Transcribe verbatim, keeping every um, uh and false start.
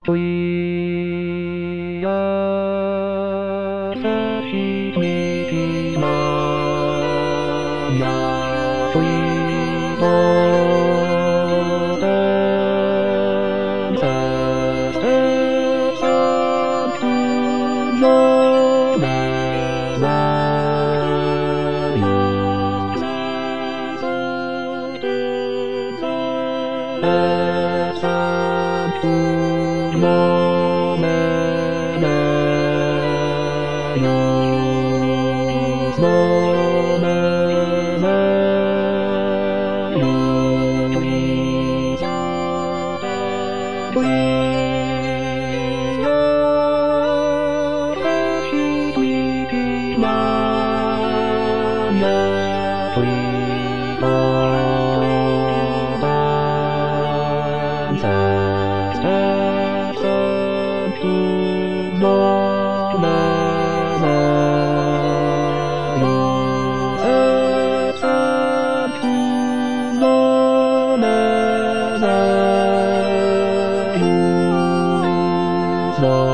いやさしみきまやといのださささぷよななNo.